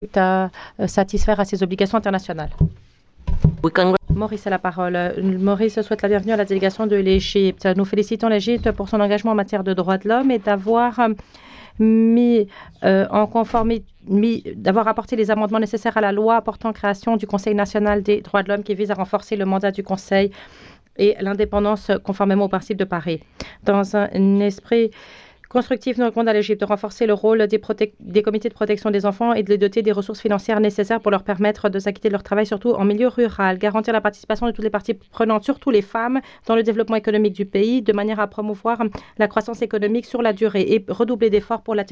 à satisfaire à ses obligations internationales. We congr- Maurice a la parole. Maurice souhaite la bienvenue à la délégation de l'Égypte. Nous félicitons l'Égypte pour son engagement en matière de droits de l'homme et d'avoir d'avoir apporté les amendements nécessaires à la loi portant création du Conseil national des droits de l'homme qui vise à renforcer le mandat du Conseil et l'indépendance conformément au principe de Paris. Dans un esprit constructif, nous recommandons à l'Égypte de renforcer le rôle des comités de protection des enfants et de les doter des ressources financières nécessaires pour leur permettre de s'acquitter de leur travail, surtout en milieu rural. Garantir la participation de toutes les parties prenantes, surtout les femmes, dans le développement économique du pays, de manière à promouvoir la croissance économique sur la durée et redoubler d'efforts pour la